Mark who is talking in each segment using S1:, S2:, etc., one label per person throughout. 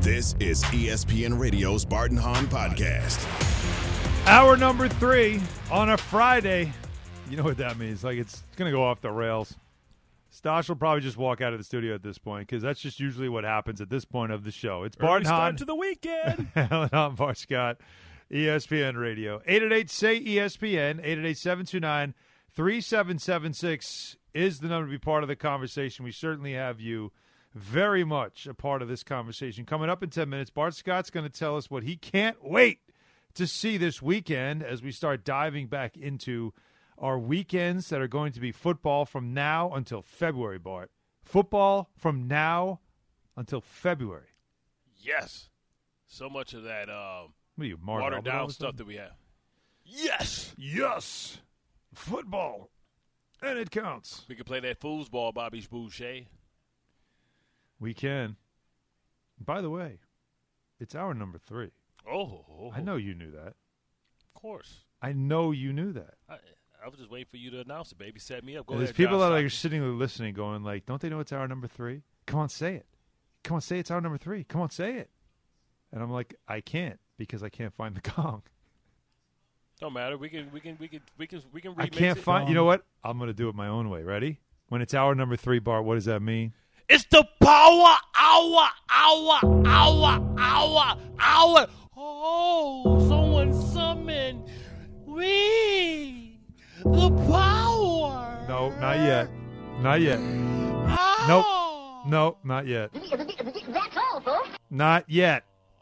S1: This is ESPN Radio's Bart and Hahn podcast.
S2: Hour number 3 on a Friday. You know what that means. Like, it's going to go off the rails. Stosh will probably just walk out of the studio at this point because that's just usually what happens at this point of the show. It's Bart and Hahn.
S3: Start to the weekend.
S2: Alan Hahn, Bart Scott, ESPN Radio. 888-SAY-ESPN, 888-729-3776 is the number to be part of the conversation. We certainly have you very much a part of this conversation. Coming up in 10 minutes, Bart Scott's going to tell us what he can't wait to see this weekend as we start diving back into our weekends that are going to be football from now until February, Bart. Football from now until February.
S3: Yes. So much of that
S2: What are you, Mark
S3: watered
S2: Albert
S3: down stuff that we have. Yes.
S2: Yes. Football. And it counts.
S3: We can play that foosball, Bobby Boucher.
S2: We can. By the way, it's hour number 3.
S3: Oh.
S2: I know you knew that.
S3: Of course.
S2: I know you knew that.
S3: I was just waiting for you to announce it, baby. Set me up. Go
S2: There's
S3: ahead,
S2: people
S3: John
S2: that are
S3: Stockton.
S2: sitting there listening going like, don't they know it's hour number 3? Come on, say it. Come on, say it's hour number 3. Come on, say it. And I'm like, I can't because I can't find the gong.
S3: Don't matter. We can remix
S2: I can't
S3: it.
S2: find. You know what? I'm going to do it my own way. Ready? When it's hour number 3, Bart, what does that mean?
S3: It's the power hour. Oh, someone summon we the power.
S2: No, not yet. Not yet.
S3: Oh.
S2: Nope, not yet.
S4: That's all, folks.
S2: Not yet.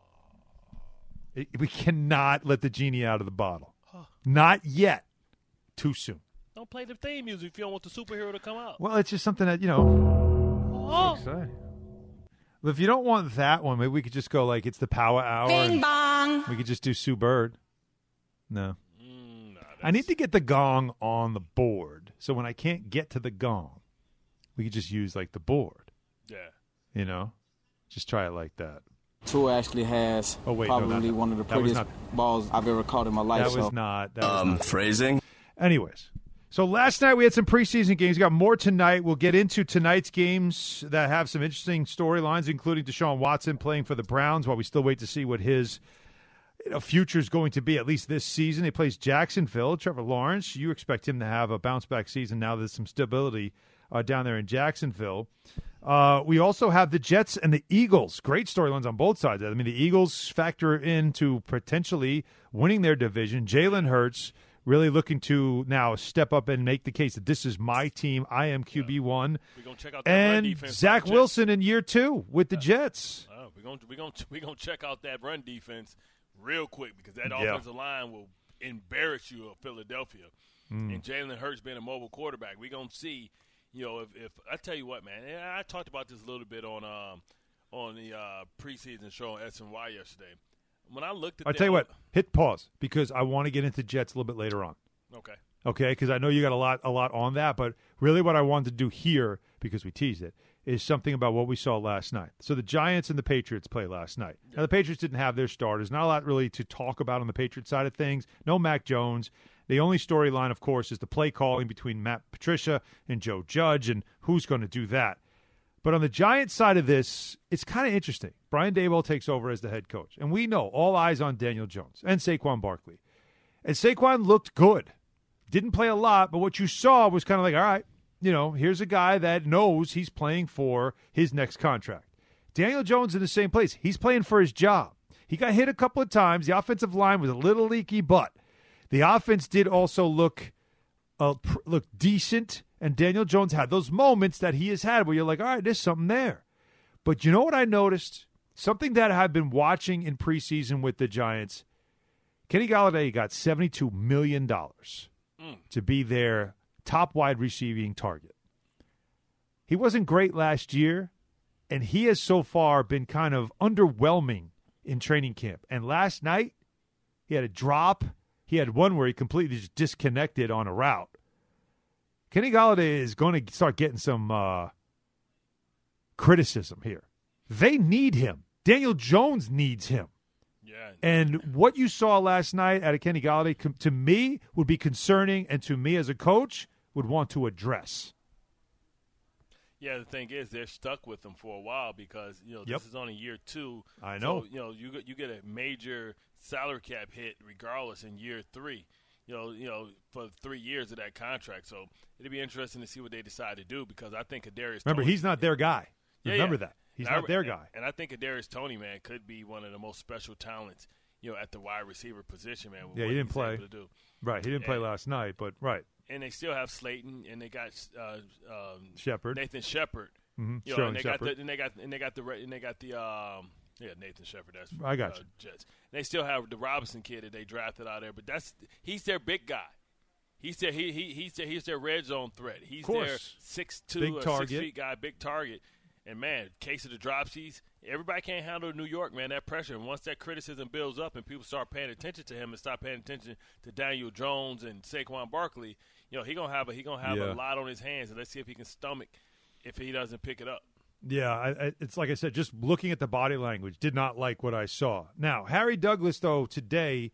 S2: We cannot let the genie out of the bottle. Not yet. Too soon.
S3: Don't play the theme music if you don't want the superhero to come out.
S2: Well, it's just something that, so
S3: Oh.
S2: exciting. Well, if you don't want that one, maybe we could just go like it's the power hour.
S4: Bing bong.
S2: We could just do Sue Bird. No.
S3: Nah,
S2: I need to get the gong on the board. So when I can't get to the gong, we could just use like the board.
S3: Yeah.
S2: Just try it like that.
S5: Tua actually has probably one of the prettiest balls I've ever caught in my life.
S2: That was not.
S1: Phrasing.
S2: Anyways, so last night we had some preseason games. We got more tonight. We'll get into tonight's games that have some interesting storylines, including Deshaun Watson playing for the Browns while we still wait to see what his future is going to be, at least this season. He plays Jacksonville. Trevor Lawrence, you expect him to have a bounce-back season now there's some stability down there in Jacksonville. We also have the Jets and the Eagles. Great storylines on both sides. I mean, the Eagles factor into potentially winning their division. Jalen Hurts really looking to now step up and make the case that this is my team. I am QB1.
S3: We're gonna check out that run
S2: And
S3: defense
S2: Zach
S3: by the Jets.
S2: Wilson in year 2 with the Jets.
S3: We're gonna check out that run defense real quick because that offensive line will embarrass you of Philadelphia. And Jalen Hurts being a mobile quarterback, we're gonna see. If I tell you what, man, I talked about this a little bit on the preseason show on SNY yesterday. When I looked at,
S2: I'll tell you what, hit pause because I want to get into Jets a little bit later on. Okay, because I know you got a lot on that, but really what I wanted to do here, because we teased it, is something about what we saw last night. So the Giants and the Patriots played last night. Now, the Patriots didn't have their starters. Not a lot really to talk about on the Patriots side of things. No Mac Jones. The only storyline, of course, is the play calling between Matt Patricia and Joe Judge and who's going to do that. But on the Giants side of this, it's kind of interesting. Brian Daboll takes over as the head coach. And we know, all eyes on Daniel Jones and Saquon Barkley. And Saquon looked good. Didn't play a lot, but what you saw was kind of like, all right, here's a guy that knows he's playing for his next contract. Daniel Jones in the same place. He's playing for his job. He got hit a couple of times. The offensive line was a little leaky, but the offense did also look decent, and Daniel Jones had those moments that he has had where you're like, all right, there's something there. But you know what I noticed? Something that I've been watching in preseason with the Giants. Kenny Golladay got $72 million to be their top wide receiving target. He wasn't great last year, and he has so far been kind of underwhelming in training camp. And last night, he had a drop. He had one where he completely just disconnected on a route. Kenny Golladay is going to start getting some criticism here. They need him. Daniel Jones needs him.
S3: Yeah.
S2: And what you saw last night out of Kenny Golladay, to me, would be concerning, and to me as a coach, would want to address.
S3: Yeah, the thing is, they're stuck with him for a while because this is only year 2.
S2: I know.
S3: So, you get a major salary cap hit regardless in year 3. For 3 years of that contract. So it'll be interesting to see what they decide to do because I think Kadarius.
S2: Remember,
S3: Toney,
S2: he's not their guy. Remember that he's not their guy.
S3: And I think Kadarius Toney, man, could be one of the most special talents. At the wide receiver position, man.
S2: Yeah, he didn't play. Right, he didn't play last night, but right.
S3: And they still have Slayton, and they got
S2: Shepard,
S3: Nathan Shepard.
S2: Mm-hmm.
S3: And they got the Nathan Shepard. That's
S2: I got you.
S3: Jets. And they still have the Robinson kid that they drafted out there, but he's their big guy. He's their red zone threat. He's their 6'2" or 6 feet guy, big target. And man, case of the dropsies. Everybody can't handle New York, man, that pressure. And once that criticism builds up and people start paying attention to him and stop paying attention to Daniel Jones and Saquon Barkley, he gonna have a lot on his hands. And let's see if he can stomach if he doesn't pick it up.
S2: Yeah, it's like I said, just looking at the body language, did not like what I saw. Now, Harry Douglas, though, today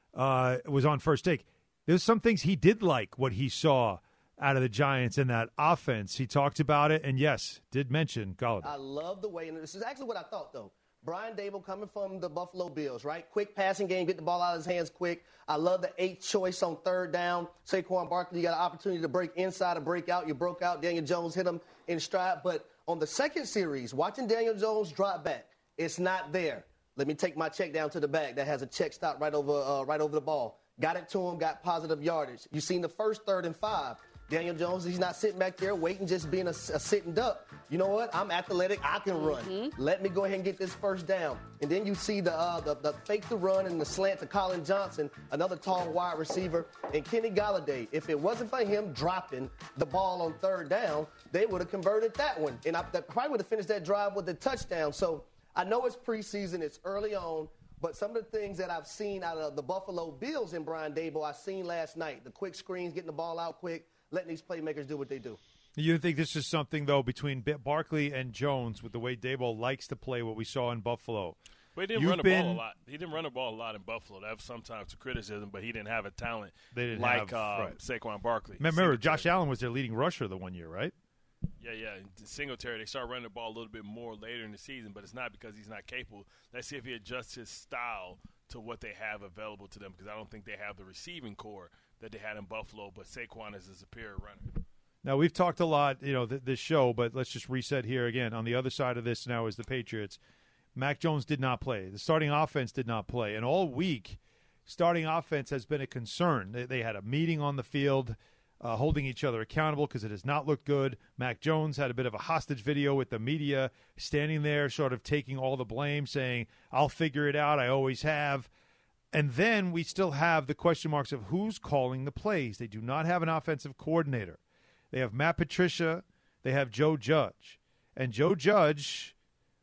S2: was on First Take. There's some things he did like what he saw out of the Giants in that offense. He talked about it, and yes, did mention Golladay.
S6: I love the way, and this is actually what I thought, though. Brian Daboll coming from the Buffalo Bills, right? Quick passing game, get the ball out of his hands quick. I love the 8th choice on 3rd down. Saquon Barkley, you got an opportunity to break inside or break out. You broke out. Daniel Jones hit him in stride. But on the second series, watching Daniel Jones drop back, it's not there. Let me take my check down to the back that has a check stop right over the ball. Got it to him, got positive yardage. You seen the first 3rd and 5. Daniel Jones, he's not sitting back there waiting, just being a sitting duck. You know what? I'm athletic. I can run. Mm-hmm. Let me go ahead and get this first down. And then you see the fake the run and the slant to Colin Johnson, another tall wide receiver, and Kenny Golladay. If it wasn't for him dropping the ball on 3rd down, they would have converted that one. And I probably would have finished that drive with a touchdown. So I know it's preseason. It's early on. But some of the things that I've seen out of the Buffalo Bills and Brian Daboll, I seen last night. The quick screens, getting the ball out quick, letting these playmakers do what they do.
S2: You think this is something, though, between Barkley and Jones with the way Daboll likes to play what we saw in Buffalo?
S3: But he didn't run the ball a lot. He didn't run the ball a lot in Buffalo. That was sometimes a criticism, but he didn't have a talent like Saquon Barkley.
S2: Remember, Josh Allen was their leading rusher the one year, right?
S3: Yeah. Singletary, they started running the ball a little bit more later in the season, but it's not because he's not capable. Let's see if he adjusts his style to what they have available to them, because I don't think they have the receiving core that they had in Buffalo, but Saquon is a superior runner.
S2: Now, we've talked a lot, this show, but let's just reset here again. On the other side of this now is the Patriots. Mac Jones did not play. The starting offense did not play. And all week, starting offense has been a concern. They had a meeting on the field holding each other accountable because it has not looked good. Mac Jones had a bit of a hostage video with the media standing there sort of taking all the blame, saying, I'll figure it out. I always have. And then we still have the question marks of who's calling the plays. They do not have an offensive coordinator. They have Matt Patricia. They have Joe Judge. And Joe Judge,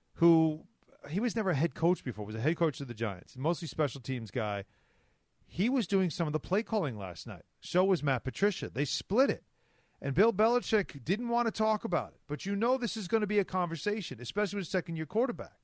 S2: who he was never a head coach before, was a head coach of the Giants, mostly special teams guy. He was doing some of the play calling last night. So was Matt Patricia. They split it. And Bill Belichick didn't want to talk about it. But this is going to be a conversation, especially with a second-year quarterback,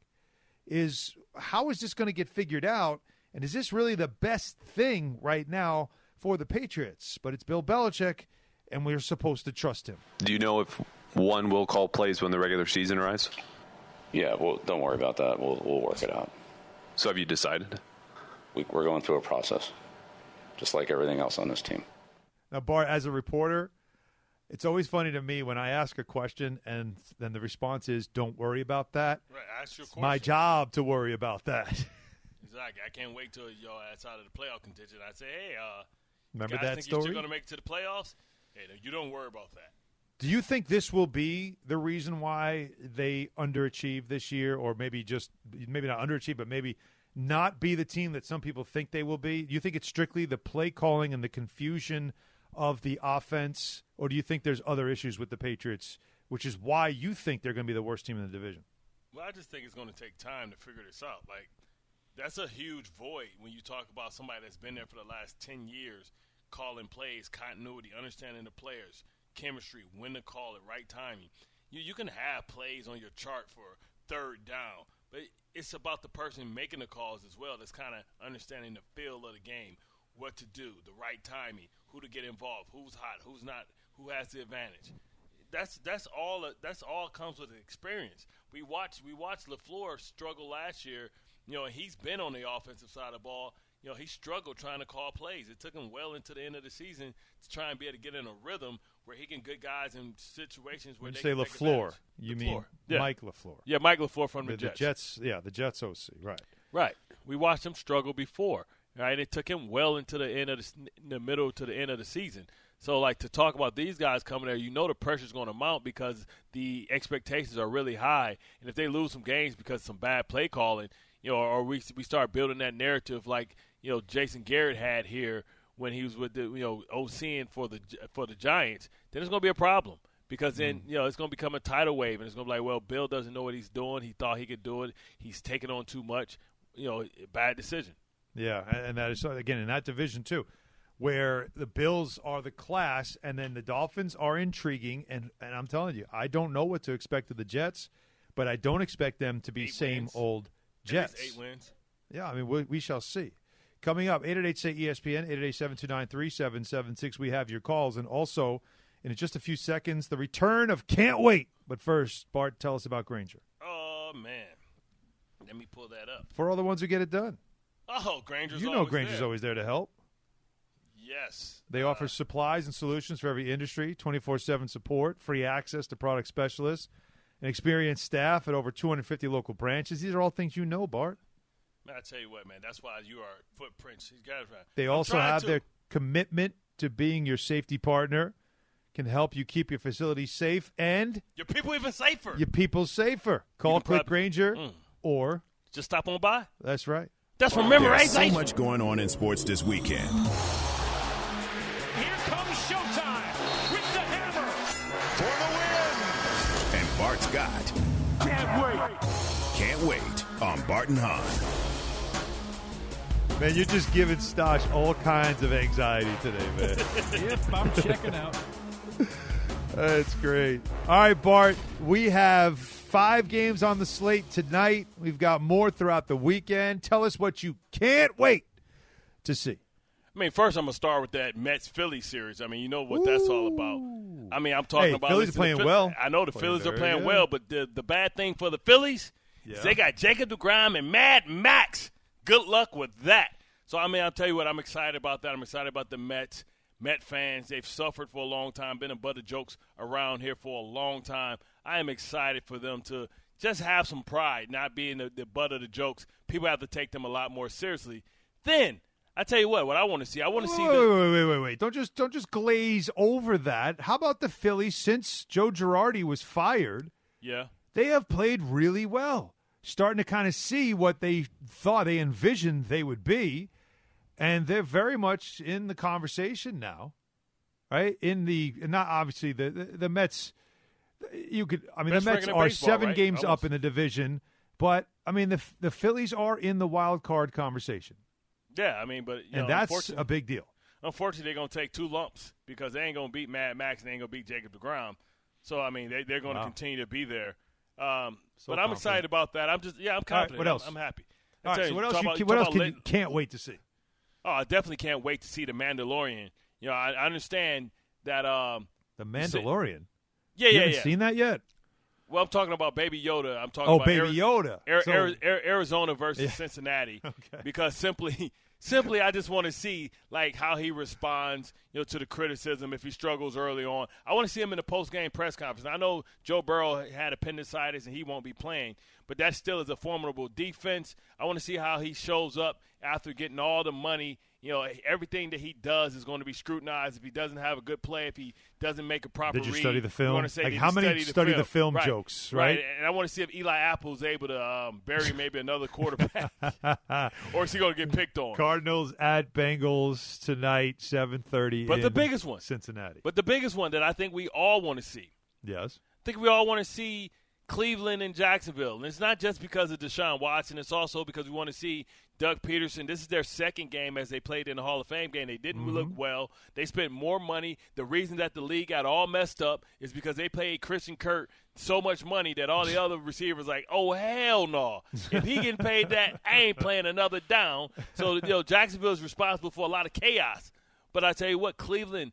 S2: is how is this going to get figured out? And is this really the best thing right now for the Patriots? But it's Bill Belichick, and we're supposed to trust him.
S7: Do you know if one will call plays when the regular season arrives?
S8: Yeah, well, don't worry about that. We'll work it out.
S7: So have you decided?
S8: We're going through a process, just like everything else on this team.
S2: Now, Bart, as a reporter, it's always funny to me when I ask a question and then the response is, don't worry about that.
S3: Right, ask your question.
S2: It's my job to worry about that.
S3: Exactly. I can't wait till y'all outside of the playoff contention. I say, hey,
S2: remember
S3: guys
S2: that
S3: think
S2: story?
S3: You're going to make it to the playoffs? Hey, you don't worry about that.
S2: Do you think this will be the reason why they underachieve this year, or maybe not underachieve, but maybe not be the team that some people think they will be? Do you think it's strictly the play calling and the confusion of the offense, or do you think there's other issues with the Patriots, which is why you think they're going to be the worst team in the division?
S3: Well, I just think it's going to take time to figure this out. Like, that's a huge void when you talk about somebody that's been there for the last 10 years, calling plays, continuity, understanding the players, chemistry, when to call it, right timing. You can have plays on your chart for 3rd down, but it's about the person making the calls as well that's kind of understanding the feel of the game, what to do, the right timing, who to get involved, who's hot, who's not, who has the advantage. that's all comes with experience. We watched LaFleur struggle last year. He's been on the offensive side of the ball. He struggled trying to call plays. It took him well into the end of the season to try and be able to get in a rhythm where he can get guys in situations where they
S2: say
S3: can
S2: LaFleur, you mean Mike LaFleur?
S3: Yeah, Mike LaFleur from the
S2: Jets. The Jets OC, right?
S3: Right. We watched him struggle before. Right. It took him well into the end of the middle to the end of the season. So, to talk about these guys coming there, the pressure's going to mount because the expectations are really high. And if they lose some games because of some bad play calling, or we start building that narrative like, Jason Garrett had here when he was with the, OCing for the Giants, then it's going to be a problem because then, it's going to become a tidal wave. And it's going to be like, well, Bill doesn't know what he's doing. He thought he could do it. He's taking on too much. Bad decision.
S2: Yeah, and that is, again, in that division too, where the Bills are the class and then the Dolphins are intriguing. And I'm telling you, I don't know what to expect of the Jets, but I don't expect them to be old Jets.
S3: 8 wins.
S2: Yeah, I mean, we shall see. Coming up, 888-SAY-ESPN, 888-729-3776. We have your calls. And also, in just a few seconds, the return of Can't Wait. But first, Bart, tell us about Grainger.
S3: Oh, man. Let me pull that up.
S2: For all the ones who get it done.
S3: Oh, Grainger's
S2: always there to help.
S3: Yes.
S2: They offer supplies and solutions for every industry, 24/7 support, free access to product specialists, and experienced staff at over 250 local branches. These are all things you know, Bart.
S3: Man, I tell you what, man, that's why you are footprints. These guys, man.
S2: They also have their commitment to being your safety partner, can help you keep your facility safe, and
S3: your people even safer.
S2: Your people safer. Call Quick Grainger or
S3: just stop on by.
S2: That's right.
S3: That's from memorization.
S1: There's so much going on in sports this weekend.
S9: Here comes Showtime with the hammer for the win.
S1: And Bart's got Can't Wait on Bart and Hahn.
S2: Man, you're just giving Stosh all kinds of anxiety today, man.
S9: Yep, I'm checking out.
S2: That's great. All right, Bart, we have 5 games on the slate tonight. We've got more throughout the weekend. Tell us what you can't wait to see.
S3: I mean, first I'm going to start with that Mets-Phillies series. I mean, you know what that's all about. I mean, I'm talking about –
S2: Phillies are playing well.
S3: I know the Phillies are playing well, but the bad thing for the Phillies is they got Jacob deGrom and Mad Max. Good luck with that. So, I mean, I'll tell you what, I'm excited about that. I'm excited about the Mets. Met fans, they've suffered for a long time, been a butt of jokes around here for a long time. I am excited for them to just have some pride, not being the butt of the jokes. People have to take them a lot more seriously. Then, I tell you what I want to see. I want to see
S2: Wait. Don't just glaze over that. How about the Phillies since Joe Girardi was fired?
S3: Yeah.
S2: They have played really well. Starting to kind of see what they thought, they envisioned they would be. And they're very much in the conversation now, right? Not obviously the Mets. The Mets are 7 games up in the division, but I mean the Phillies are in the wild card conversation.
S3: Yeah, I mean, but
S2: that's a big deal.
S3: Unfortunately, they're going to take 2 lumps because they ain't going to beat Mad Max and they ain't going to beat Jacob deGrom. So I mean, they're going to continue to be there. But I'm excited about that. I'm confident.
S2: Right, what else?
S3: I'm happy.
S2: All right, so what else can't wait to see?
S3: Oh, I definitely can't wait to see The Mandalorian. I understand that
S2: The Mandalorian?
S3: Yeah.
S2: You haven't seen that yet?
S3: Well, I'm talking about Baby Yoda. I'm talking about
S2: Baby Yoda.
S3: Arizona versus Cincinnati.
S2: Okay.
S3: Because simply I just want to see like how he responds, to the criticism if he struggles early on. I want to see him in the post-game press conference. I know Joe Burrow had appendicitis and he won't be playing, but that still is a formidable defense. I want to see how he shows up after getting all the money. Everything that he does is going to be scrutinized. If he doesn't have a good play, if he doesn't make a proper read.
S2: Did you study the film?
S3: Say
S2: how many study the film jokes, right?
S3: And I want to see if Eli Apple is able to bury maybe another quarterback. Or is he going to get picked on?
S2: Cardinals at Bengals tonight, 7:30
S3: But the biggest one.
S2: Cincinnati.
S3: But the biggest one that I think we all want to see.
S2: Yes.
S3: I think we all want to see Cleveland and Jacksonville. And it's not just because of Deshaun Watson. It's also because we want to see Doug Peterson. This is their second game as they played in the Hall of Fame game. They didn't look well. They spent more money. The reason that the league got all messed up is because they paid Christian Kirk so much money that all the other receivers like, oh, hell no. If he getting paid that, I ain't playing another down. So, Jacksonville is responsible for a lot of chaos. But I tell you what, Cleveland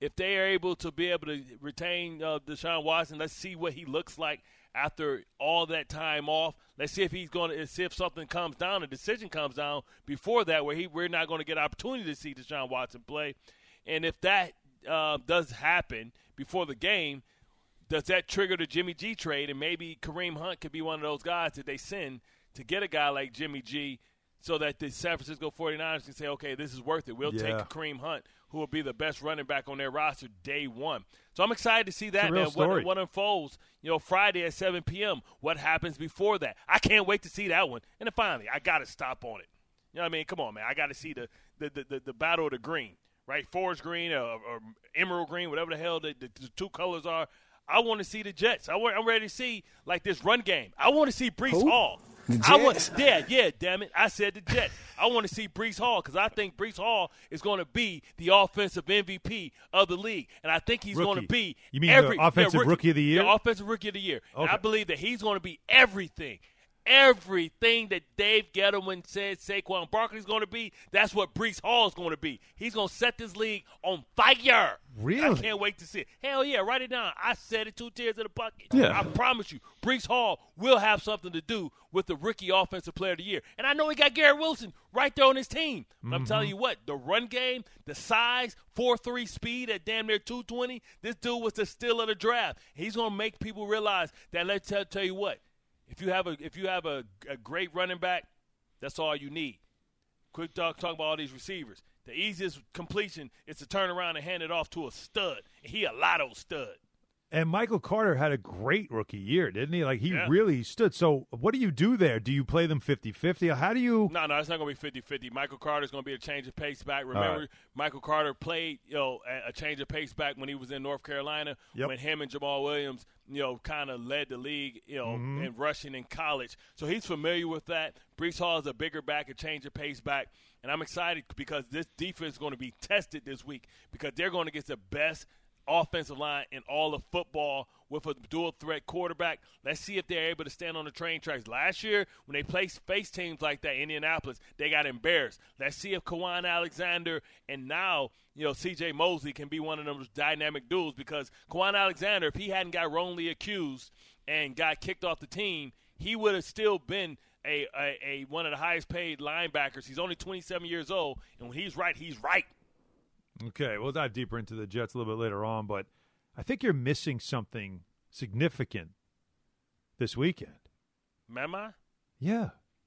S3: if they are able to retain Deshaun Watson, let's see what he looks like after all that time off. Let's see if see if something comes down, a decision comes down before that where we're not going to get opportunity to see Deshaun Watson play. And if that does happen before the game, does that trigger the Jimmy G trade? And maybe Kareem Hunt could be one of those guys that they send to get a guy like Jimmy G so that the San Francisco 49ers can say, okay, this is worth it. We'll take Kareem Hunt, who will be the best running back on their roster day one. So I'm excited to see that, man. What unfolds, Friday at 7 p.m. What happens before that? I can't wait to see that one. And then finally, I got to stop on it. You know what I mean? Come on, man. I got to see the battle of the green, right? Forest green or emerald green, whatever the hell the two colors are. I want to see the Jets. I'm ready to see, like, this run game. I want to see Breece Hall.
S10: The Jets?
S3: Damn it. I said the Jets. I want to see Breece Hall because I think Breece Hall is going to be the offensive MVP of the league. And I think he's going to be
S2: – You mean the offensive rookie of the year?
S3: The offensive rookie of the year.
S2: Okay.
S3: And I believe that he's going to be everything that Dave Gettleman said Saquon Barkley's going to be, that's what Breece Hall is going to be. He's going to set this league on fire.
S2: Really?
S3: I can't wait to see it. Hell yeah, write it down. I said it, 2 tears in a bucket.
S2: Yeah.
S3: I promise you, Breece Hall will have something to do with the rookie offensive player of the year. And I know he got Garrett Wilson right there on his team. But I'm telling you what, the run game, the size, 4.3 speed at damn near 220, this dude was the steal of the draft. He's going to make people realize that, let's tell you what, if you have a great running back, that's all you need. Quick talk about all these receivers. The easiest completion is to turn around and hand it off to a stud. He a lotto stud.
S2: And Michael Carter had a great rookie year, didn't he? Like, he really stood. So what do you do there? Do you play them 50-50? How do you –
S3: No, it's not going to be 50-50. Michael Carter's going to be a change of pace back. Remember, Michael Carter played, a change of pace back when he was in North Carolina, when him and Jamal Williams, kind of led the league, in rushing in college. So he's familiar with that. Breece Hall is a bigger back, a change of pace back. And I'm excited because this defense is going to be tested this week because they're going to get the best offensive line in all of football with a dual-threat quarterback. Let's see if they're able to stand on the train tracks. Last year, when they faced teams like that, Indianapolis, they got embarrassed. Let's see if Kwan Alexander and now, C.J. Mosley can be one of those dynamic duels because Kwan Alexander, if he hadn't got wrongly accused and got kicked off the team, he would have still been a one of the highest-paid linebackers. He's only 27 years old, and when he's right, he's right.
S2: Okay, we'll dive deeper into the Jets a little bit later on, but I think you're missing something significant this weekend.
S3: Am I?
S2: Yeah.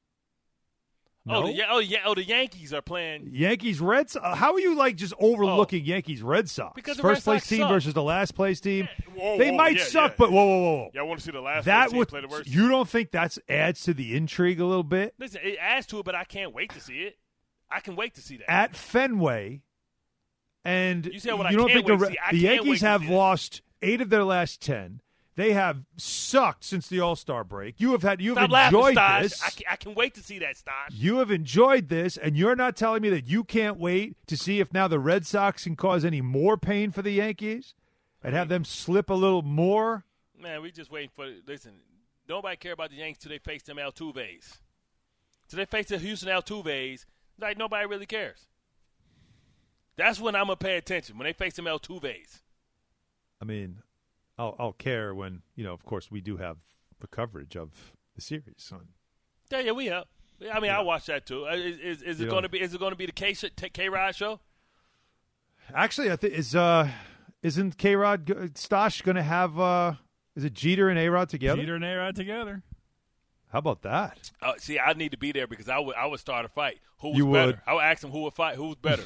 S2: No?
S3: The Yankees are playing.
S2: Yankees Red Sox. How are you just overlooking Yankees Red Sox?
S3: Because
S2: first place team
S3: suck.
S2: Versus the last place team.
S3: Yeah.
S2: They might suck, but whoa.
S3: Yeah, I want to see the last place team play the worst.
S2: You don't think that adds to the intrigue a little bit?
S3: Listen, it adds to it, but I can't wait to see it. I can wait to see that
S2: at Fenway. And
S3: you don't
S2: think
S3: the
S2: Yankees have lost 8 of their last 10. They have sucked since the All-Star break. You have enjoyed this.
S3: I can wait to see that, Stosh.
S2: You have enjoyed this, and you're not telling me that you can't wait to see if now the Red Sox can cause any more pain for the Yankees and have them slip a little more?
S3: Man, we just waiting for – listen, nobody care about the Yankees till they face them Altuves. Till they face the Houston Altuves, like nobody really cares. That's when I'm going to pay attention, when they face them Altuves.
S2: I mean, I'll care when, of course, we do have the coverage of the series.
S3: Yeah, we have. I mean, I'll watch that too. Is it going to be the K-Rod show?
S2: Actually, I think isn't K-Rod Stosh going to have is it Jeter and A-Rod together?
S9: Jeter and A-Rod together.
S2: How about that?
S3: See, I need to be there because I would start a fight. Who was
S2: you
S3: better?
S2: Would.
S3: I would ask him who would fight. Who was better?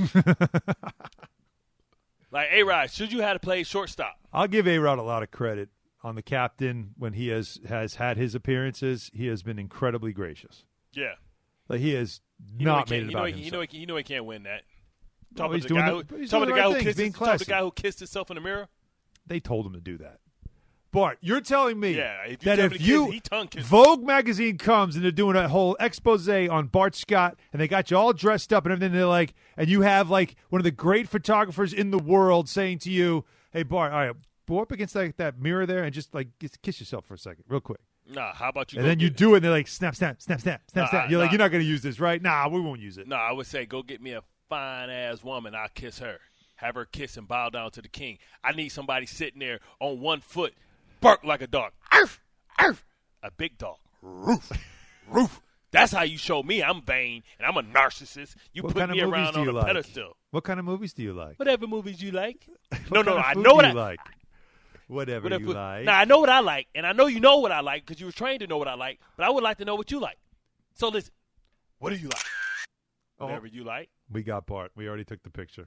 S3: Like, A-Rod, should you have to play shortstop?
S2: I'll give A-Rod a lot of credit on the captain when he has had his appearances. He has been incredibly gracious.
S3: Yeah.
S2: Like, he has not made it about himself.
S3: You know he can't win that.
S2: Talk about the
S3: guy who kissed himself in the mirror?
S2: They told him to do that. Bart, you're telling me that if Vogue magazine comes and they're doing a whole expose on Bart Scott and they got you all dressed up and everything, they're like, and you have like one of the great photographers in the world saying to you, "Hey Bart, all right, go up against that mirror there and just kiss yourself for a second, real quick."
S3: Nah, how about you?
S2: And then you do it, and they're like, snap, snap, snap, snap, snap, snap. You're like, you're not going to use this, right? Nah, we won't use it.
S3: Nah, I would say go get me a fine ass woman. I'll kiss her. have her kiss and bow down to the king. I need somebody sitting there on one foot, bark like a dog. Arf, arf. A big dog. Roof, roof. That's how you show me I'm vain and I'm a narcissist. You put me around on a pedestal.
S2: What kind of movies do you like?
S3: Whatever movies you like.
S2: No, I know what I like. Whatever you like.
S3: Now, I know what I like, and I know you know what I like because you were trained to know what I like, but I would like to know what you like. So listen, what do you like? Whatever you like.
S2: We got Bart. We already took the picture.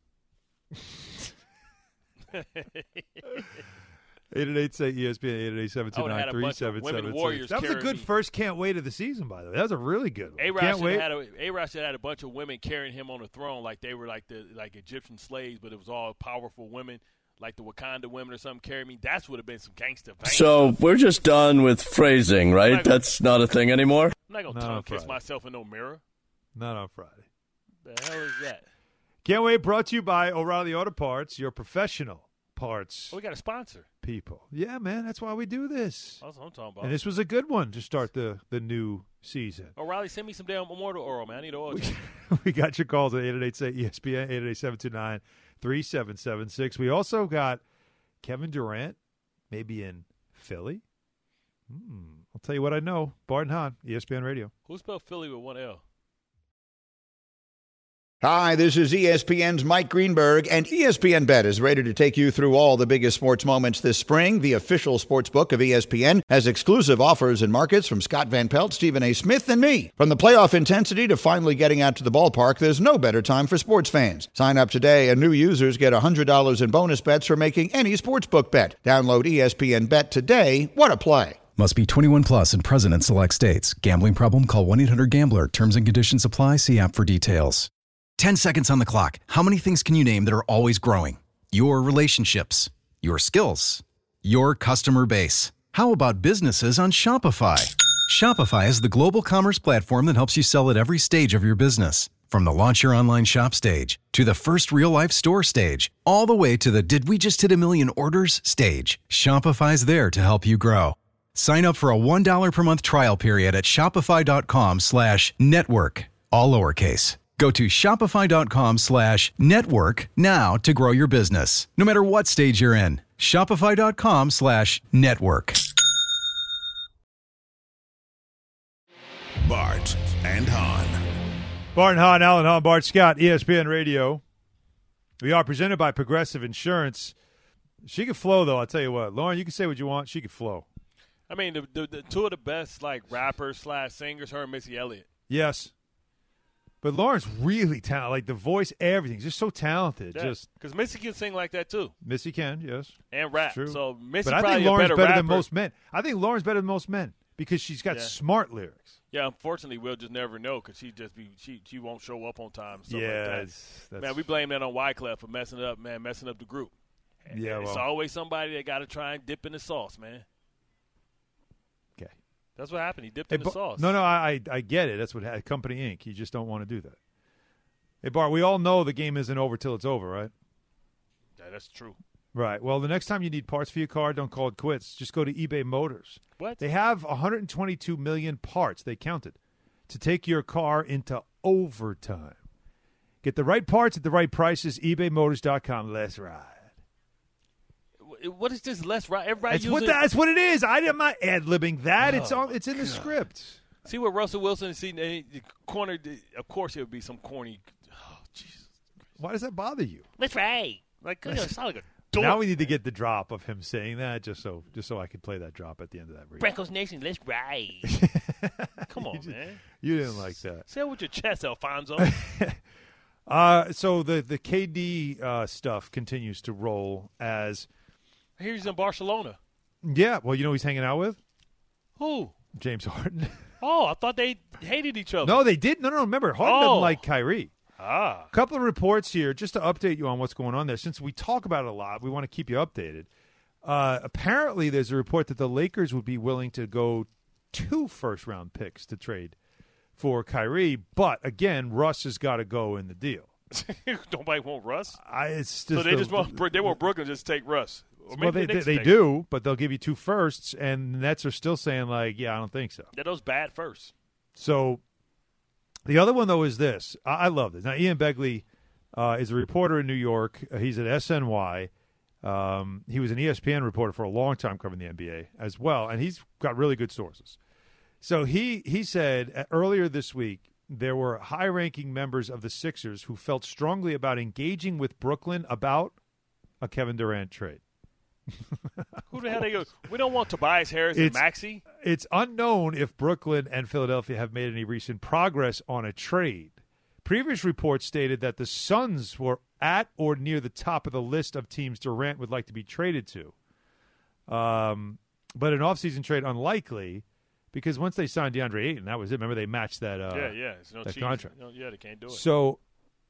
S2: 888-ESPN, 888-729-3776. That was a good first can't wait of the season, by the way. That was a really good one.
S3: A-Rod should have had a bunch of women carrying him on the throne like they were like Egyptian slaves, but it was all powerful women, like the Wakanda women or something carrying me. That would have been some gangster.
S10: So we're just done with phrasing, right? That's not a thing anymore?
S3: I'm not going to tongue kiss myself in no mirror.
S2: Not on Friday.
S3: The hell is that?
S2: Can't wait. Brought to you by O'Reilly Auto Parts, your professional parts.
S3: Oh, we got a sponsor.
S2: People. Yeah, man, that's why we do this.
S3: That's what I'm talking about.
S2: And this was a good one to start the new season.
S3: O'Reilly, send me some damn Immortal Oral, man. I need oil.
S2: We got your calls at 888-ESPN, 888-729-3776. We also got Kevin Durant, maybe in Philly. I'll tell you what I know. Bart and Hahn, ESPN Radio.
S3: Who spelled Philly with one L?
S11: Hi, this is ESPN's Mike Greenberg, and ESPN Bet is ready to take you through all the biggest sports moments this spring. The official sports book of ESPN has exclusive offers and markets from Scott Van Pelt, Stephen A. Smith, and me. From the playoff intensity to finally getting out to the ballpark, there's no better time for sports fans. Sign up today, and new users get $100 in bonus bets for making any sportsbook bet. Download ESPN Bet today. What a play.
S12: Must be 21 plus and present in select states. Gambling problem? Call 1-800-GAMBLER. Terms and conditions apply. See app for details. 10 seconds on the clock. How many things can you name that are always growing? Your relationships, your skills, your customer base. How about businesses on Shopify? Shopify is the global commerce platform that helps you sell at every stage of your business. From the launch your online shop stage, to the first real-life store stage, all the way to the did we just hit a million orders stage. Shopify's there to help you grow. Sign up for a $1 per month trial period at shopify.com/network, all lowercase. Go to shopify.com/network now to grow your business, no matter what stage you're in. Shopify.com/network.
S1: Bart and Hahn.
S2: Bart and Hahn, Alan Hahn, Bart Scott, ESPN Radio. We are presented by Progressive Insurance. She could flow, though, I'll tell you what. Lauren, you can say what you want. She could flow.
S3: I mean, the two of the best, like, rappers/singers, her and Missy Elliott.
S2: Yes. But Lauren's really talented. Like, the voice, everything. Just so talented.
S3: Yeah, because Missy can sing like that, too.
S2: Missy can, yes.
S3: And rap.
S2: True.
S3: So Missy
S2: but
S3: probably
S2: I think Lauren's better
S3: rapper
S2: than most men. I think Lauren's better than most men because she's got smart lyrics.
S3: Yeah, unfortunately, we'll just never know because she won't show up on time. Stuff like that. Man, we blame that on Wyclef for messing up the group.
S2: Yeah,
S3: it's always somebody that got to try and dip in the sauce, man.
S2: Okay.
S3: That's what happened. He dipped in the sauce.
S2: No, I get it. That's what Company Inc. You just don't want to do that. Hey, Bart, we all know the game isn't over till it's over, right?
S3: Yeah, that's true.
S2: Right. Well, the next time you need parts for your car, don't call it quits. Just go to eBay Motors.
S3: What?
S2: They have 122 million parts, they counted, to take your car into overtime. Get the right parts at the right prices, ebaymotors.com. Let's ride.
S3: What is this? Let's ride. Everybody
S2: that's what it is. I'm not ad-libbing that. It's in the script.
S3: See what Russell Wilson the corner. Of course, it would be some corny. Oh, Jesus.
S2: Why does that bother you?
S3: Let's ride. Like, it's not like a dork.
S2: Now we need to get the drop of him saying that, just so I could play that drop at the end of that read.
S3: Broncos Nation, let's ride. Come on, man.
S2: You didn't like that.
S3: Say it with your chest, Alfonso.
S2: So the KD stuff continues to roll as.
S3: He's in Barcelona.
S2: Yeah, well, you know who he's hanging out with?
S3: Who?
S2: James Harden.
S3: Oh, I thought they hated each other.
S2: No, they did. No, remember, Harden doesn't like Kyrie.
S3: A
S2: couple of reports here, just to update you on what's going on there. Since we talk about it a lot, we want to keep you updated. Apparently, there's a report that the Lakers would be willing to go 2 first-round picks to trade for Kyrie. But, again, Russ has got to go in the deal.
S3: Nobody want Russ?
S2: It's just
S3: so they want Brooklyn to just take Russ.
S2: Well, they do, but they'll give you 2 firsts, and the Nets are still saying, like, yeah, I don't think so.
S3: They're those bad firsts.
S2: So the other one, though, is this. I love this. Now, Ian Begley is a reporter in New York. He's at SNY. He was an ESPN reporter for a long time covering the NBA as well, and he's got really good sources. So he said earlier this week there were high-ranking members of the Sixers who felt strongly about engaging with Brooklyn about a Kevin Durant trade.
S3: Who the hell they go? We don't want Tobias Harris and Maxey.
S2: It's unknown if Brooklyn and Philadelphia have made any recent progress on a trade. Previous reports stated that the Suns were at or near the top of the list of teams Durant would like to be traded to. But an offseason trade unlikely because once they signed DeAndre Ayton, that was it. Remember they matched that
S3: It's no
S2: that
S3: cheese.
S2: contract.
S3: No, they can't do it.
S2: So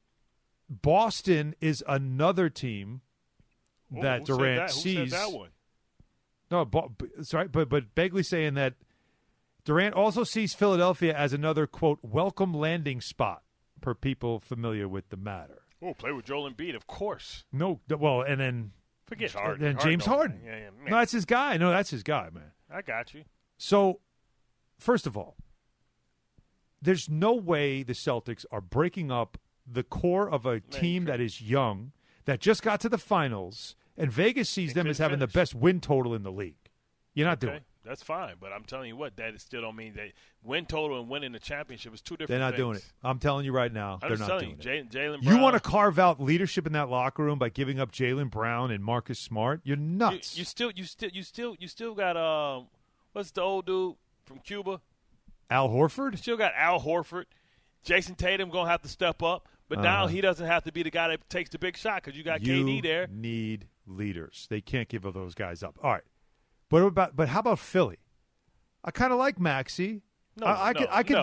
S2: Boston is another team that Durant sees.
S3: Who said that one?
S2: No, sorry, but Begley saying that Durant also sees Philadelphia as another, quote, welcome landing spot per people familiar with the matter.
S3: Oh, play with Joel Embiid, of course.
S2: No, well, and then
S3: forget Harden.
S2: Then James Harden.
S3: Yeah,
S2: no, that's his guy. No, that's his guy, man.
S3: I got you.
S2: So, first of all, there's no way the Celtics are breaking up the core of a team that is young, that just got to the finals, and Vegas sees them as having the best win total in the league. You're not doing it.
S3: That's fine, but I'm telling you what, that still don't mean that win total and winning the championship is two different
S2: they're not
S3: things.
S2: doing it. I'm telling you right now, they're not doing it.
S3: Jaylen Brown.
S2: You want to carve out leadership in that locker room by giving up Jaylen Brown and Marcus Smart? You're nuts.
S3: You still got what's the old dude from Cuba?
S2: Al Horford?
S3: You still got Al Horford. Jason Tatum gonna have to step up, but now he doesn't have to be the guy that takes the big shot because you got KD there.
S2: You need leaders. They can't give those guys up. All right, but how about Philly? I kind of like Maxey.
S3: No.
S2: I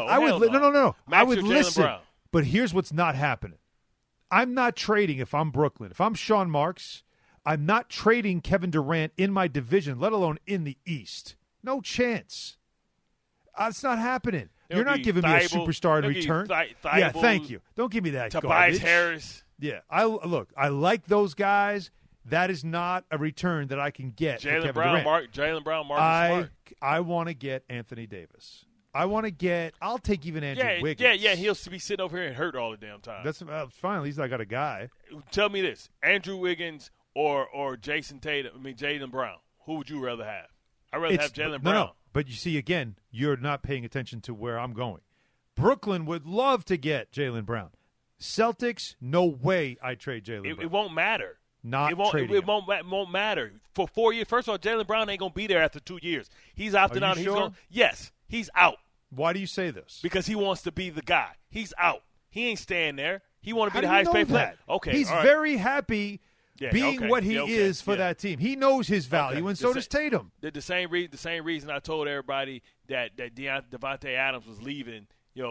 S2: would listen.
S3: Brown.
S2: But here's what's not happening. I'm not trading if I'm Brooklyn. If I'm Sean Marks, I'm not trading Kevin Durant in my division, let alone in the East. No chance. It's not happening. You're not giving me a superstar in return. Yeah, thank you. Don't give me that
S3: Tobias
S2: garbage.
S3: Harris.
S2: Yeah, I like those guys. That is not a return that I can get for Kevin Durant.
S3: Jaylen Brown, Marcus Smart.
S2: I want to get Anthony Davis. I'll take even Andrew Wiggins.
S3: Yeah, he'll be sitting over here and hurt all the damn time.
S2: That's fine. At least I got a guy.
S3: Tell me this: Andrew Wiggins or Jason Tatum? I mean, Jaylen Brown. Who would you rather have? I'd rather have Jaylen Brown.
S2: No, but you see, again, you're not paying attention to where I'm going. Brooklyn would love to get Jaylen Brown. Celtics, no way I trade Jaylen Brown.
S3: It won't matter.
S2: It
S3: won't matter. For 4 years, first of all, Jaylen Brown ain't going to be there after 2 years. He's opting out.
S2: Sure?
S3: Yes, he's out.
S2: Why do you say this?
S3: Because he wants to be the guy. He's out. He ain't staying there. He want to be the highest paid player. Okay,
S2: he's very happy being what he is for that team. He knows his value, and so does Tatum.
S3: The same reason I told everybody that Devontae Adams was leaving.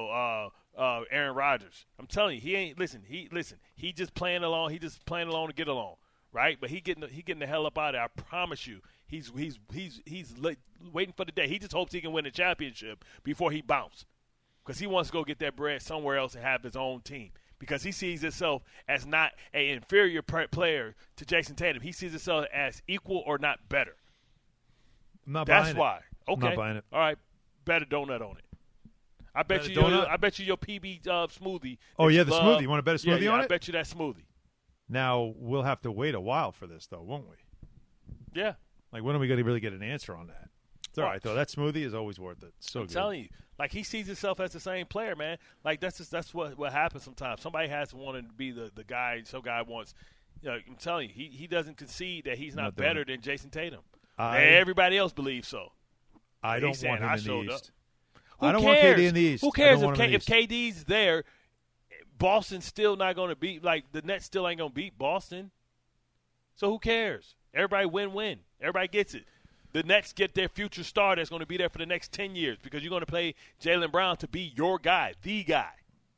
S3: Aaron Rodgers. I'm telling you, he ain't listen. He just playing along. He just playing along to get along, right? But he getting the hell up out of there. I promise you, he's waiting for the day. He just hopes he can win a championship before he bounce, because he wants to go get that bread somewhere else and have his own team. Because he sees himself as not an inferior player to Jason Tatum. He sees himself as equal or not better.
S2: I'm not buying it.
S3: That's why. Okay.
S2: I'm not buying it.
S3: All right. Bet a donut on it. I bet you your PB smoothie.
S2: Oh, yeah, the smoothie. You want to bet a smoothie on it?
S3: I bet you that smoothie.
S2: Now, we'll have to wait a while for this, though, won't we?
S3: Yeah.
S2: Like, when are we going to really get an answer on that? It's all right, though. That smoothie is always worth it.
S3: I'm telling you. Like, he sees himself as the same player, man. Like, that's what happens sometimes. Somebody has to want to be the guy. Some guy wants I'm telling you, he doesn't concede that he's not better than Jason Tatum. Everybody else believes so.
S2: I don't want him in the East.
S3: I
S2: don't want KD in the East.
S3: Who cares if KD's there? Boston's still not going to beat. Like, the Nets still ain't going to beat Boston. So who cares? Everybody win-win. Everybody gets it. The Nets get their future star that's going to be there for the next 10 years because you're going to play Jaylen Brown to be your guy, the guy.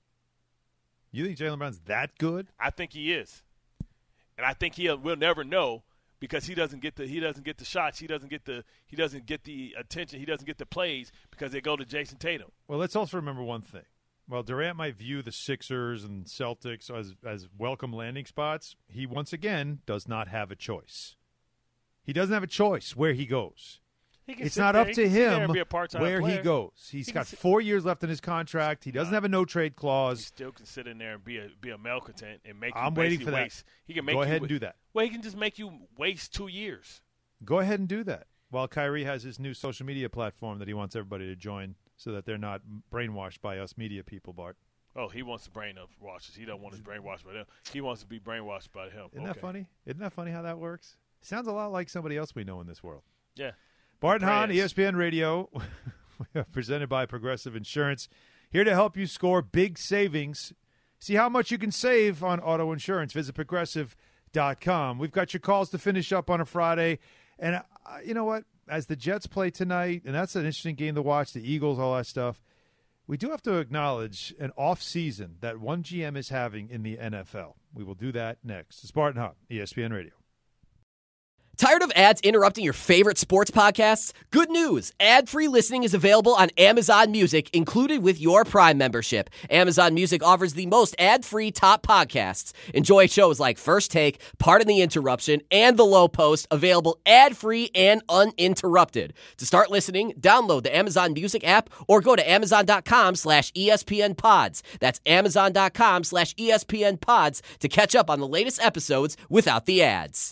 S2: You think Jaylen Brown's that good?
S3: I think he is, and I think we'll never know because he doesn't get the shots, he doesn't get the attention, he doesn't get the plays because they go to Jason Tatum.
S2: Well, let's also remember one thing. While Durant might view the Sixers and Celtics as welcome landing spots, he once again does not have a choice. He doesn't have a choice where he goes. It's not up to him where
S3: player.
S2: he goes. He's got 4 years left in his contract. He doesn't have a no-trade clause.
S3: He still can sit in there and be a malcontent and make
S2: I'm
S3: you
S2: waiting for
S3: waste.
S2: that.
S3: He can make
S2: Go ahead and do that.
S3: Well, he can just make you waste 2 years.
S2: Go ahead and do that. While Kyrie has his new social media platform that he wants everybody to join so that they're not brainwashed by us media people, Bart.
S3: Oh, he wants to brainwash us. He don't want us brainwashed by them. He wants to be brainwashed by him.
S2: Isn't that funny? Isn't that funny how that works? Sounds a lot like somebody else we know in this world.
S3: Yeah.
S2: Bart and Hahn, ESPN Radio, presented by Progressive Insurance, here to help you score big savings. See how much you can save on auto insurance. Visit Progressive.com. We've got your calls to finish up on a Friday. And you know what? As the Jets play tonight, and that's an interesting game to watch, the Eagles, all that stuff, we do have to acknowledge an off-season that one GM is having in the NFL. We will do that next. It's Bart and Hahn, ESPN Radio.
S13: Tired of ads interrupting your favorite sports podcasts? Good news! Ad-free listening is available on Amazon Music, included with your Prime membership. Amazon Music offers the most ad-free top podcasts. Enjoy shows like First Take, Pardon the Interruption, and The Low Post, available ad-free and uninterrupted. To start listening, download the Amazon Music app or go to Amazon.com/ESPN Pods. That's Amazon.com/ESPN Pods to catch up on the latest episodes without the ads.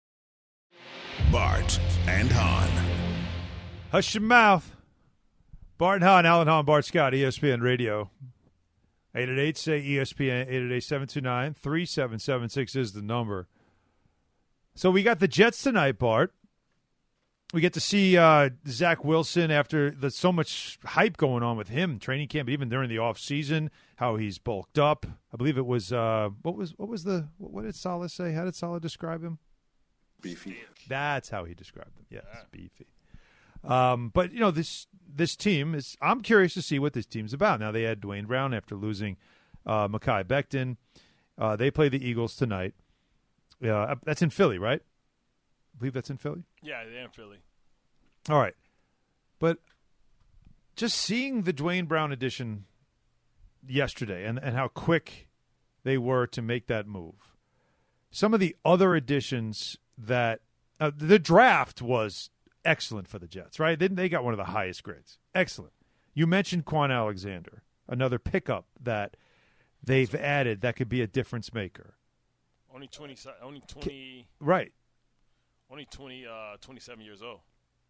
S1: Bart and Hahn.
S2: Hush your mouth. Bart and Hahn, Alan Hahn, Bart Scott, ESPN Radio. 888-SAY-ESPN, 888-729-3776 is the number. So we got the Jets tonight, Bart. We get to see Zach Wilson after there's so much hype going on with him, training camp, even during the offseason, how he's bulked up. I believe it was, what did Saleh say? How did Saleh describe him?
S14: Beefy.
S2: That's how he described them. Yes, beefy. But, you know, this team is – I'm curious to see what this team's about. Now, they had Dwayne Brown after losing Mekhi Becton. They play the Eagles tonight. That's in Philly, right? I believe that's in Philly?
S3: Yeah, they're in Philly.
S2: All right. But just seeing the Dwayne Brown addition yesterday and how quick they were to make that move. Some of the other additions that the draft was excellent for the Jets, right? They got one of the highest grades. Excellent. You mentioned Quan Alexander, another pickup that they've added that could be a difference maker.
S3: Only 20.
S2: Right.
S3: Only 27 years old.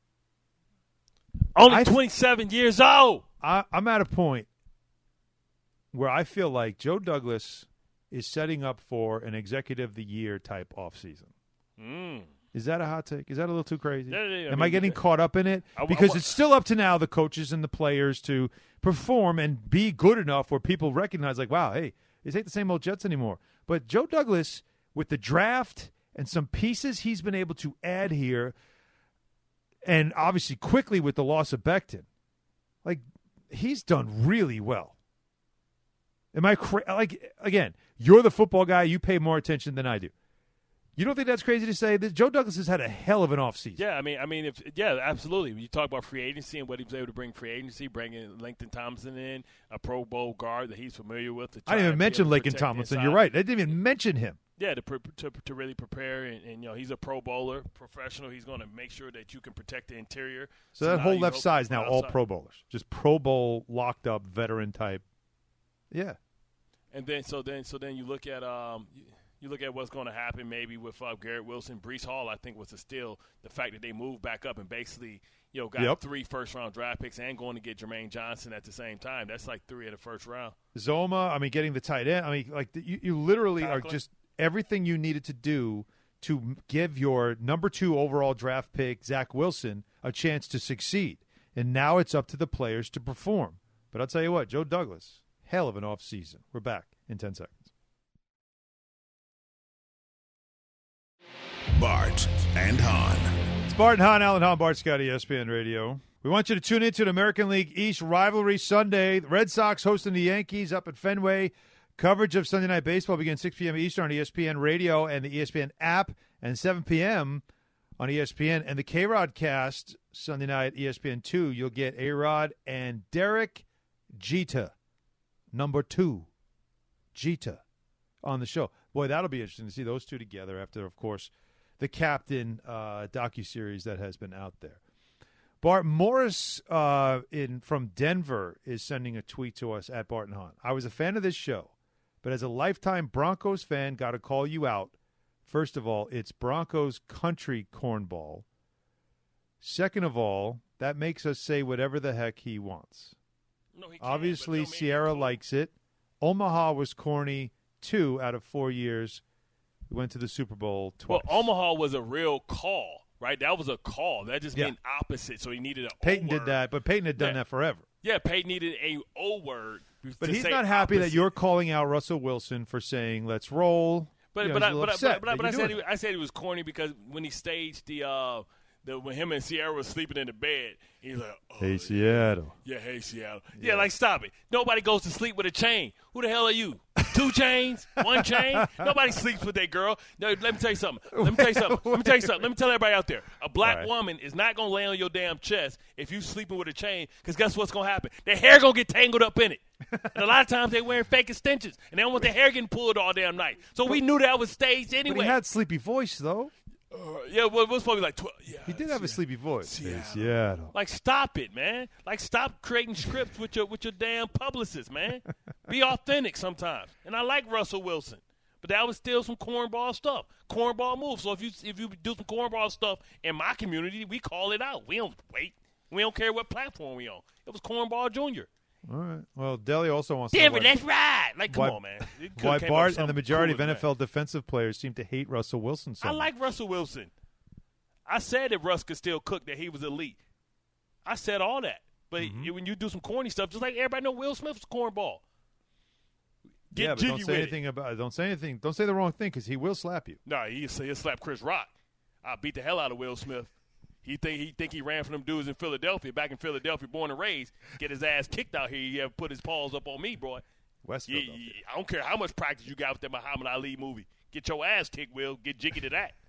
S3: Only 27 years old.
S2: I'm at a point where I feel like Joe Douglas is setting up for an executive of the year type offseason. Is that a hot take? Is that a little too crazy?
S3: Yeah,
S2: Am I getting caught up in it? Because it's still up to now the coaches and the players to perform and be good enough where people recognize, like, wow, hey, this ain't the same old Jets anymore. But Joe Douglas, with the draft and some pieces he's been able to add here, and obviously quickly with the loss of Becton, like, he's done really well. Am I like, again, you're the football guy. You pay more attention than I do. You don't think that's crazy to say? That Joe Douglas has had a hell of an offseason.
S3: Yeah, I mean, absolutely. When you talk about free agency and what he was able to bring free agency, bringing Langston Tomlinson in, a Pro Bowl guard that he's familiar with.
S2: I didn't even mention Langston Tomlinson. You're right. I didn't even mention him.
S3: Yeah, to really prepare, and you know, he's a Pro Bowler, professional. He's going to make sure that you can protect the interior.
S2: So that whole left side is now all Pro Bowlers, just Pro Bowl locked up veteran type. Yeah.
S3: And then you look at you look at what's going to happen maybe with Garrett Wilson. Breece Hall, I think, was to steal the fact that they moved back up and basically, you know, got 3 first-round draft picks and going to get Jermaine Johnson at the same time. That's like 3 of the first round.
S2: Zoma, I mean, getting the tight end. I mean, like you literally are just everything you needed to do to give your number 2 overall draft pick, Zach Wilson, a chance to succeed. And now it's up to the players to perform. But I'll tell you what, Joe Douglas, hell of an offseason. We're back in 10 seconds.
S1: Bart and Hahn.
S2: It's Bart and Hahn, Alan Hahn, Bart Scott, ESPN Radio. We want you to tune into an American League East rivalry Sunday. The Red Sox hosting the Yankees up at Fenway. Coverage of Sunday Night Baseball begins 6 p.m. Eastern on ESPN Radio and the ESPN app, and 7 p.m. on ESPN. And the K-Rod cast Sunday night, ESPN 2, you'll get A-Rod and Derek Jeter, number 2, Jeter, on the show. Boy, that'll be interesting to see those two together after, of course, the Captain docuseries that has been out there. Bart Morris from Denver is sending a tweet to us at Bart and Hahn. I was a fan of this show, but as a lifetime Broncos fan, got to call you out. First of all, it's Broncos country cornball. Second of all, that makes us say whatever the heck he wants.
S3: No, he can't,
S2: obviously, Sierra likes it. Omaha was corny 2 out of 4 years. We went to the Super Bowl twice.
S3: Well, Omaha was a real call, right? That was a call. That just meant opposite, so he needed an
S2: Peyton
S3: O word.
S2: did that, but Peyton had done that forever.
S3: Yeah, Peyton needed a O word.
S2: But he's not happy that you're calling out Russell Wilson for saying, let's roll.
S3: But I said he was corny because when he staged when him and Sierra was sleeping in the bed, he's like,
S2: hey, Seattle.
S3: Yeah, hey, Seattle. Yeah, like, stop it. Nobody goes to sleep with a chain. Who the hell are you? 2 chains? 1 chain? Nobody sleeps with that girl. No, let me tell you something. Let me tell everybody out there. A black woman is not going to lay on your damn chest if you sleeping with a chain, because guess what's going to happen? Their hair going to get tangled up in it. And a lot of times they wearing fake extensions, and they don't want their hair getting pulled all damn night. So we knew that was staged anyway.
S2: But he had sleepy voice, though.
S3: Yeah, well, it was probably like 12. Yeah,
S2: he did have a sleepy voice. Seattle.
S3: Like, stop it, man. Like, stop creating scripts with your damn publicists, man. Be authentic sometimes. And I like Russell Wilson, but that was still some cornball stuff, cornball moves. So if you do some cornball stuff in my community, we call it out. We don't wait. We don't care what platform we on. It was Cornball Jr.
S2: All right. Well, Deli also wants to
S3: know let's ride. Like, come on, man.
S2: Why Bart and the majority of NFL defensive players seem to hate Russell Wilson so much.
S3: I like Russell Wilson. I said that Russ could still cook, that he was elite. I said all that. But when you do some corny stuff, just like everybody know Will Smith's cornball. Get jiggy
S2: don't say anything about. Don't say anything. Don't say the wrong thing, because he will slap you.
S3: No, he'll slap Chris Rock. I'll beat the hell out of Will Smith. He think he ran from them dudes in Philadelphia, back in Philadelphia, born and raised. Get his ass kicked out here. He ever put his paws up on me, boy.
S2: West Philadelphia.
S3: I don't care how much practice you got with that Muhammad Ali movie. Get your ass kicked, Will. Get jiggy to that.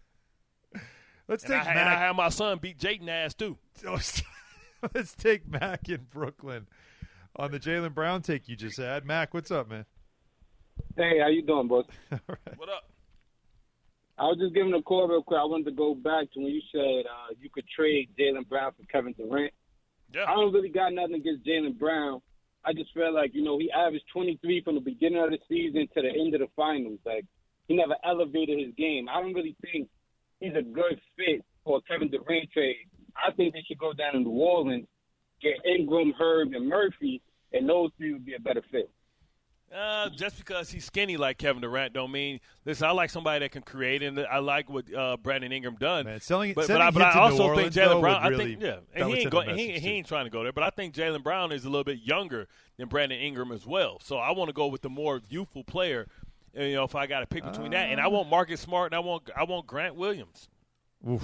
S3: I have my son beat Jayden ass too.
S2: Let's take Mac in Brooklyn on the Jaylen Brown take you just had. Mac, what's up, man?
S14: Hey, how you doing, boss?
S2: All right.
S3: What up?
S14: I was just giving a call real quick. I wanted to go back to when you said you could trade Jaylen Brown for Kevin Durant.
S3: Yeah.
S14: I don't really got nothing against Jaylen Brown. I just feel like, he averaged 23 from the beginning of the season to the end of the finals. Like, he never elevated his game. I don't really think he's a good fit for a Kevin Durant trade. I think they should go down to New Orleans, get Ingram, Herb, and Murphy, and those three would be a better fit.
S3: Just because he's skinny like Kevin Durant don't mean – listen, I like somebody that can create, and I like what Brandon Ingram done.
S2: Man,
S3: but I also think Jaylen Brown –
S2: and
S3: he ain't trying to go there. But I think Jaylen Brown is a little bit younger than Brandon Ingram as well. So I want to go with the more youthful player, if I got to pick between that. And I want Marcus Smart, and I want Grant Williams.
S2: Oof.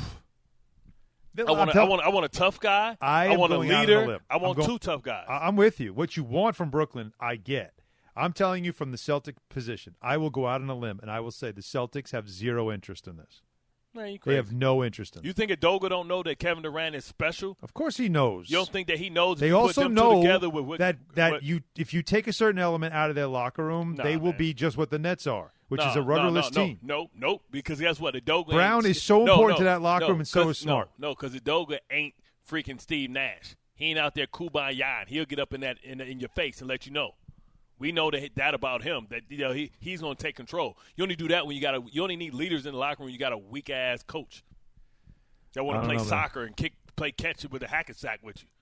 S3: I want a tough guy. I want a leader. I want 2 tough guys.
S2: I'm with you. What you want from Brooklyn, I get. I'm telling you from the Celtic position, I will go out on a limb, and I will say the Celtics have zero interest in this.
S3: Man, you crazy.
S2: They have no interest in it.
S3: You think Udoka don't know that Kevin Durant is special?
S2: Of course he knows.
S3: You don't think that he knows
S2: they also
S3: put them
S2: know
S3: together with
S2: if you take a certain element out of their locker room, they will be just what the Nets are, which is a rudderless team.
S3: No, because guess what? Udoka
S2: Brown is so important to that locker room, and so is Smart.
S3: No, because Udoka ain't freaking Steve Nash. He ain't out there kumbaya. He'll get up in your face and let you know. We know that about him, that he's going to take control. You only do that when you only need leaders in the locker room. You got a weak ass coach that want to play soccer and play catch with a hack and sack with you.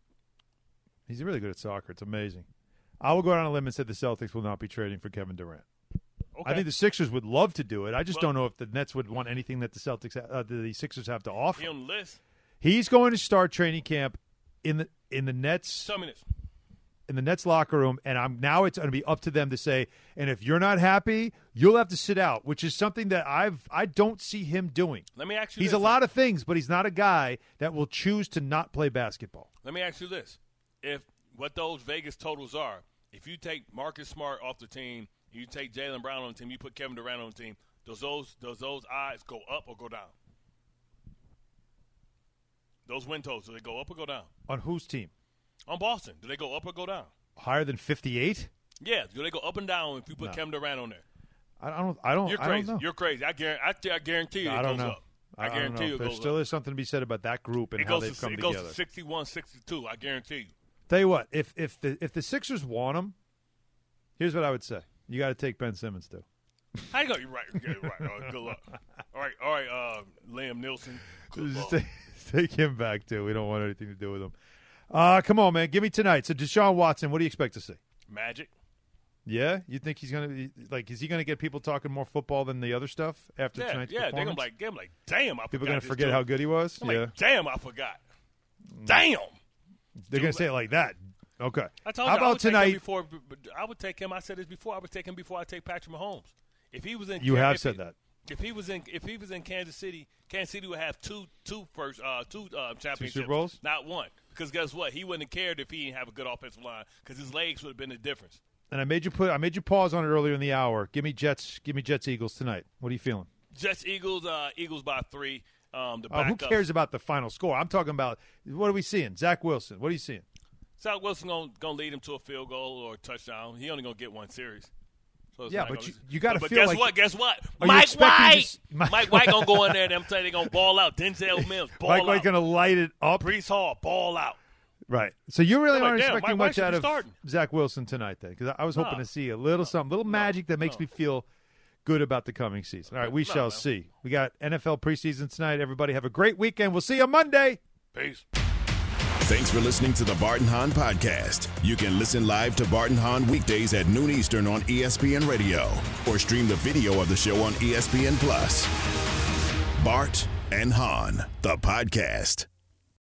S2: He's really good at soccer. It's amazing. I will go out on a limb and say the Celtics will not be trading for Kevin Durant. Okay. I think the Sixers would love to do it. I just don't know if the Nets would want anything that the Sixers have to offer.
S3: He on the list.
S2: He's going to start training camp in the Nets.
S3: 2 minutes.
S2: In the Nets locker room, and now it's going to be up to them to say, and if you're not happy, you'll have to sit out, which is something that I don't see him doing.
S3: Let me ask you
S2: He's
S3: this.
S2: a lot of things, but he's not a guy that will choose to not play basketball.
S3: Let me ask you this. If what those Vegas totals are, if you take Marcus Smart off the team, you take Jaylen Brown on the team, you put Kevin Durant on the team, does those odds go up or go down? Those win totals, do they go up or go down?
S2: On whose team?
S3: On Boston. Do they go up or go down?
S2: Higher than 58?
S3: Yeah. Do they go up and down if you put Kevin Durant on there?
S2: I don't
S3: You're crazy.
S2: I don't know.
S3: You're crazy. I guarantee you it goes up. I guarantee you.
S2: There still is something to be said about that group and how they've come together.
S3: It goes to 61-62. I guarantee you.
S2: Tell you what, if the Sixers want him, here's what I would say: you got to take Ben Simmons too.
S3: How you go? You're right. Yeah, you're right. Good luck. All right. Liam Nielsen.
S2: Just take him back too. We don't want anything to do with him. Come on, man. Give me tonight. So Deshaun Watson, what do you expect to see?
S3: Magic.
S2: Yeah, you think he's gonna be like? Is he gonna get people talking more football than the other stuff after tonight's performance?
S3: They're gonna be like, damn, I forgot.
S2: People are gonna forget how good he was.
S3: Like, damn, I forgot. Damn.
S2: They're gonna say it like that. Okay.
S3: I told you. How about tonight? I would take him. I said this before. I would take him before I take Patrick Mahomes. If he was in,
S2: said that.
S3: If he was in Kansas City would have two championships,
S2: 2 Super Bowls,
S3: not one. Because guess what? He wouldn't have cared if he didn't have a good offensive line because his legs would have been the difference.
S2: And I made you pause on it earlier in the hour. Give me Jets Eagles tonight. What are you feeling?
S3: Jets Eagles by 3.
S2: Who cares about the final score? I'm talking about what are we seeing? Zach Wilson. What are you seeing?
S3: Zach Wilson gonna lead him to a field goal or a touchdown. He only gonna get one series. So
S2: yeah, but you got to feel like.
S3: Guess what? Mike White gonna go in there and I'm telling you they're gonna ball out. Denzel Mills, ball out.
S2: Mike White gonna light it up.
S3: Breece Hall, ball out.
S2: Right. So you really aren't expecting much out of Zach Wilson tonight, then? Because I was hoping to see a little magic that makes me feel good about the coming season. All right, we shall see. We got NFL preseason tonight. Everybody have a great weekend. We'll see you Monday.
S3: Peace.
S1: Thanks for listening to the Bart and Hahn Podcast. You can listen live to Bart and Hahn weekdays at noon Eastern on ESPN Radio or stream the video of the show on ESPN+. Bart and Hahn, the podcast.